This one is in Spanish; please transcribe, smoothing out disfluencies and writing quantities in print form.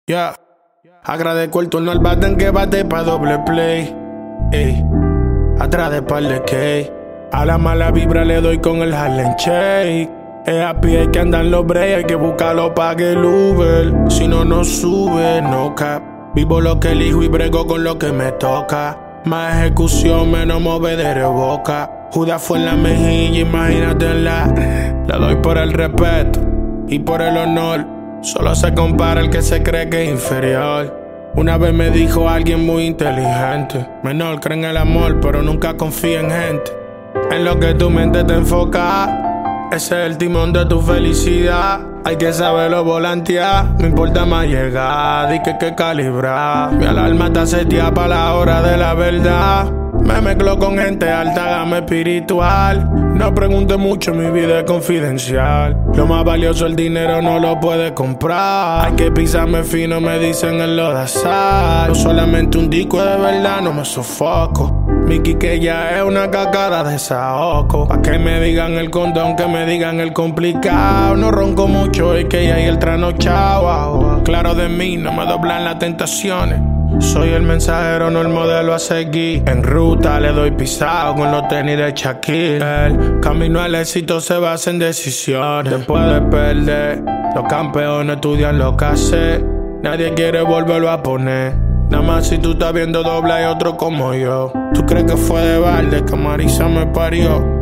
Yeah. Agradezco el turno al baten que bate pa' doble play. Ey. Atrás de par de K. A la mala vibra le doy con el Harlem Shake. Es a pie que andan los breaks, hay que buscarlo pa' que el Uber. Si no, no sube, no cap. Vivo lo que elijo y brego con lo que me toca. Más ejecución, menos movedera de boca. Judas fue en la mejilla, imagínatela. Le doy por el respeto y por el honor. Solo se compara el que se cree que es inferior. Una vez me dijo alguien muy inteligente: menor, cree en el amor, pero nunca confía en gente. En lo que tu mente te enfoca, ese es el timón de tu felicidad. Hay que saberlo volantear, no importa más llegar, di que calibrar. Mi alarma está seteada para la hora de la verdad. Me mezclo con gente alta gama espiritual. No pregunte mucho, mi vida es confidencial. Lo más valioso, el dinero no lo puede comprar. Hay que pisarme fino, me dicen en lo de azar. No solamente un disco de verdad, no me sofoco. Mi Quique ya es una cacada de saoco. Pa' que me digan el condón, que me digan el complicado. No ronco mucho, es que ya hay el trasnochado. Claro de mí, no me doblan las tentaciones. Soy el mensajero, no el modelo a seguir. En ruta le doy pisado con los tenis de Shakira. El camino al éxito se basa en decisiones. Después de perder, los campeones estudian lo que hace. Nadie quiere volverlo a poner. Nada más si tú estás viendo doble hay otro como yo. ¿Tú crees que fue de balde que Marisa me parió?